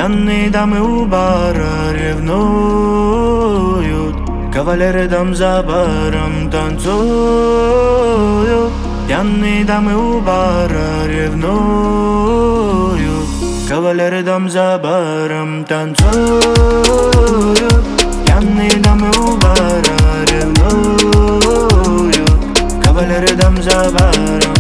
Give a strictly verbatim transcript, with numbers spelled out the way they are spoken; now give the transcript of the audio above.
Пьяные дамы у бара ревнуют, кавалеры дам за баром танцуют. Пьяные дамы у бара ревнуют, кавалеры дам за баром танцуют. Пьяные дамы у бара ревнуют, кавалеры дам за баром